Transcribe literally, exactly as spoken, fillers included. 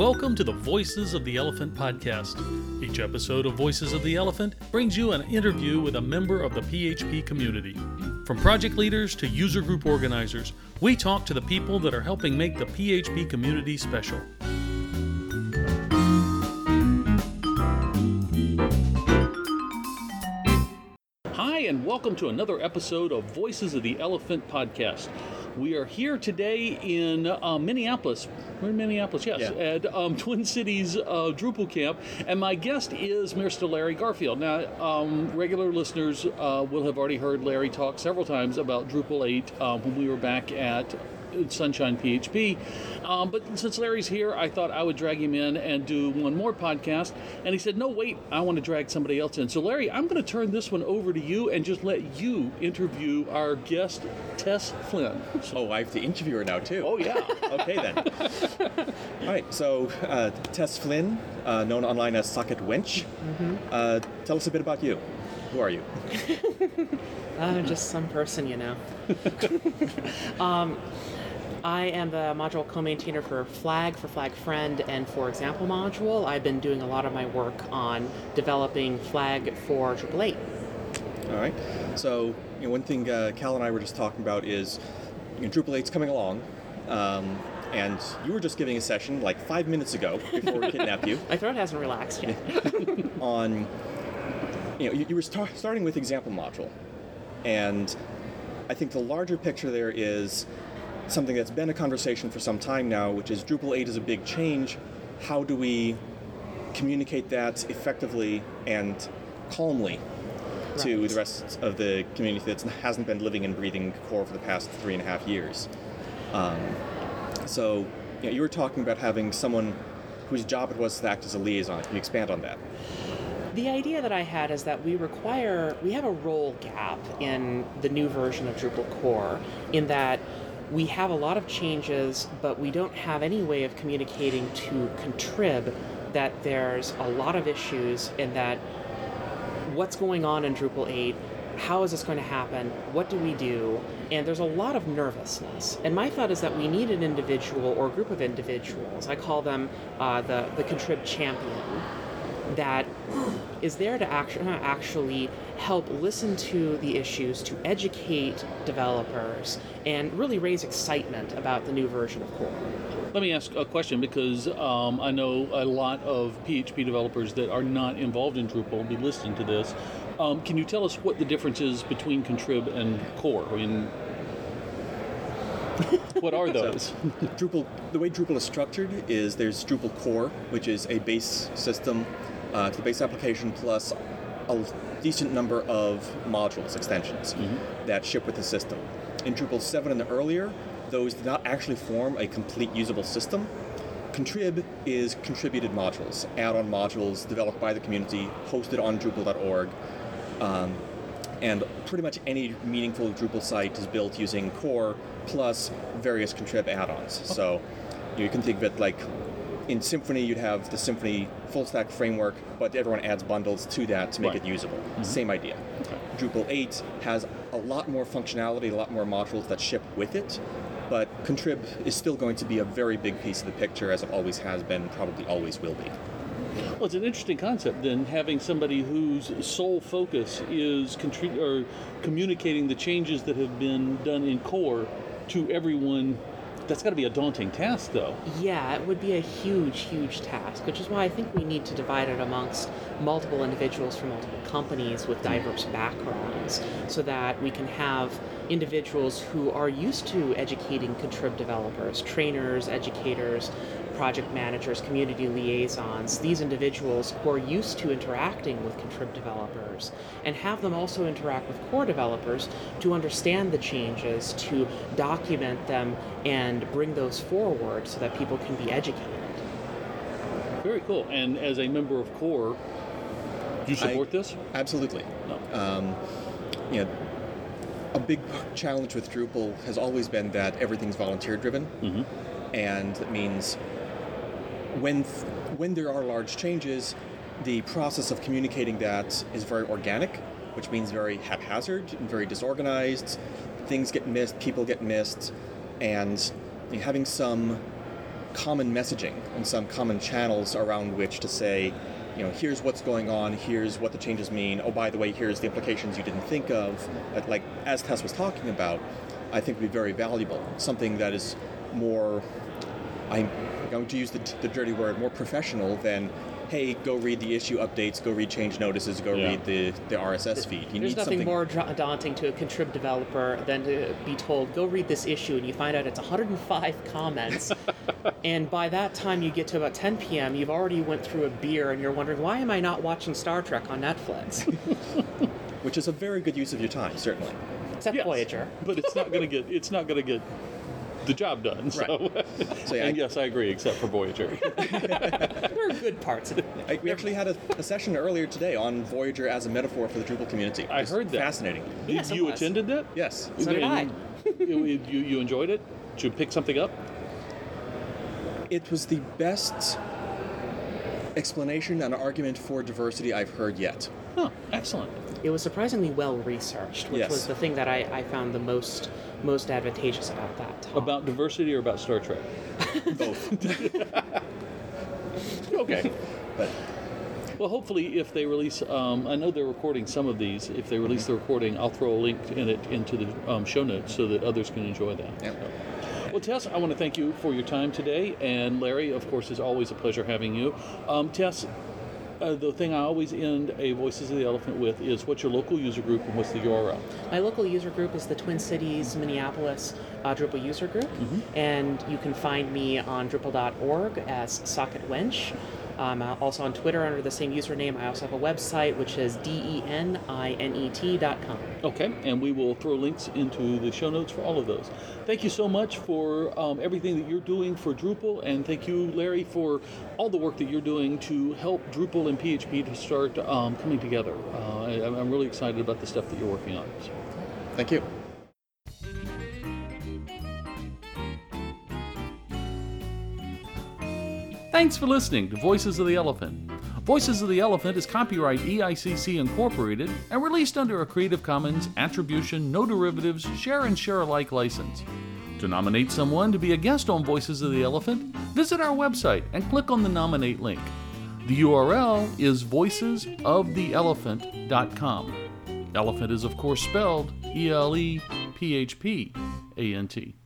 Welcome to the Voices of the Elephant podcast. Each episode of Voices of the Elephant brings you an interview with a member of the P H P community. From project leaders to user group organizers, we talk to the people that are helping make the P H P community special. Hi, and welcome to another episode of Voices of the Elephant podcast. We are here today in uh, Minneapolis. We're in Minneapolis, yes, yeah. at um, Twin Cities uh, Drupal Camp. And my guest is Mister Larry Garfield. Now, um, regular listeners uh, will have already heard Larry talk several times about Drupal eight uh, when we were back at Sunshine P H P. Um, but since Larry's here, I thought I would drag him in and do one more podcast. And he said, no, wait, I want to drag somebody else in. So Larry, I'm going to turn this one over to you and just let you interview our guest, Tess Flynn. Oh, I have to interview her now, too. Oh, yeah. Okay, then. All right, so uh, Tess Flynn, uh, known online as Socket Wench. Mm-hmm. Uh, tell us a bit about you. Who are you? uh, just some person, you know. um, I am the module co-maintainer for Flag, for Flag Friend, and for Example module. I've been doing a lot of my work on developing Flag for Drupal eight. All right. So, you know, one thing uh, Cal and I were just talking about is, you know, Drupal eight's coming along, um, and you were just giving a session like five minutes ago before we kidnapped you. My throat hasn't relaxed yet. on, you know, you, you were start, starting with Example module, and I think the larger picture there is something that's been a conversation for some time now, which is Drupal eight is a big change. How do we communicate that effectively and calmly to right. the rest of the community that hasn't been living and breathing core for the past three and a half years? Um, so you know, you were talking about having someone whose job it was to act as a liaison. Can you expand on that? The idea that I had is that we require, we have a role gap in the new version of Drupal core, in that we have a lot of changes, but we don't have any way of communicating to contrib that there's a lot of issues and that what's going on in Drupal eight, how is this going to happen, what do we do, and there's a lot of nervousness. And my thought is that we need an individual or a group of individuals, I call them uh, the, the contrib champion, that is there to actually, actually help listen to the issues, to educate developers, and really raise excitement about the new version of core. Let me ask a question, because um, I know a lot of P H P developers that are not involved in Drupal will be listening to this. Um, can you tell us what the difference is between contrib and core? I mean, what are those? So, Drupal, the way Drupal is structured is there's Drupal core, which is a base system uh, to the base application plus a decent number of modules, extensions, mm-hmm. that ship with the system. In Drupal seven and earlier, those did not actually form a complete usable system. Contrib is contributed modules, add-on modules developed by the community, hosted on Drupal dot org. Um, and pretty much any meaningful Drupal site is built using core plus various contrib add-ons. Okay. So you can think of it like in Symfony, you'd have the Symfony full-stack framework, but everyone adds bundles to that to make right. it usable. Mm-hmm. Same idea. Okay. Drupal eight has a lot more functionality, a lot more modules that ship with it, but contrib is still going to be a very big piece of the picture, as it always has been, probably always will be. Well, it's an interesting concept, then, having somebody whose sole focus is contri- or communicating the changes that have been done in core to everyone. That's got to be a daunting task, though. Yeah, it would be a huge, huge task, which is why I think we need to divide it amongst multiple individuals from multiple companies with diverse backgrounds, so that we can have individuals who are used to educating contrib developers, trainers, educators, project managers, community liaisons, these individuals who are used to interacting with contrib developers, and have them also interact with core developers to understand the changes, to document them, and bring those forward so that people can be educated. Very cool. And as a member of core, do you support I, this? Absolutely. No. Um, you know, a big challenge with Drupal has always been that everything's volunteer-driven, mm-hmm. and that means when when there are large changes, the process of communicating that is very organic, which means very haphazard and very disorganized. Things get missed, people get missed, and having some common messaging and some common channels around which to say, you know, here's what's going on, here's what the changes mean, oh, by the way, here's the implications you didn't think of, that, like, as Tess was talking about, I think would be very valuable. Something that is more, I'm going to use the, the dirty word, more professional than, hey, go read the issue updates, go read change notices, go Yeah. read the, the R S S feed. You There's need nothing something more da- daunting to a contrib developer than to be told, go read this issue, and you find out it's one hundred five comments. And by that time you get to about ten p.m., you've already went through a beer, and you're wondering, why am I not watching Star Trek on Netflix? which is a very good use of your time, certainly. Except Yes, Voyager. but it's not going to get it's not going to get the job done. So, So yeah, and I- yes, I agree, except for Voyager. There are good parts of it. I, we actually had a, a session earlier today on Voyager as a metaphor for the Drupal community. I It's heard that. Fascinating. Yes, it you was. attended that? Yes. So did I. And you, you you enjoyed it? Did you pick something up? It was the best explanation and argument for diversity I've heard yet. Huh, excellent. It was surprisingly well researched, which Yes. was the thing that I, I found the most most advantageous about that talk. About diversity or about Star Trek? Both. Okay. But Well, hopefully, if they release, um, I know they're recording some of these. If they release the recording, I'll throw a link in it into the um, show notes so that others can enjoy that. yeah. Well, Tess, I want to thank you for your time today, and Larry, of course, it's always a pleasure having you. Um, Tess, uh, the thing I always end a Voices of the Elephant with is what's your local user group and what's the U R L? My local user group is the Twin Cities, Minneapolis uh, Drupal user group, and you can find me on Drupal dot org as Socket Wench. Um, uh, also on Twitter under the same username. I also have a website, which is D E N I N E T dot com. Okay, and we will throw links into the show notes for all of those. Thank you so much for um, everything that you're doing for Drupal, and thank you, Larry, for all the work that you're doing to help Drupal and P H P to start um, coming together. Uh, I, I'm really excited about the stuff that you're working on. So. Thank you. Thanks for listening to Voices of the Elephant. Voices of the Elephant is copyright E I C C Incorporated and released under a Creative Commons Attribution, No Derivatives, Share and Share Alike license. To nominate someone to be a guest on Voices of the Elephant, visit our website and click on the Nominate link. The U R L is voices of the elephant dot com. Elephant is, of course, spelled E L E P H P A N T.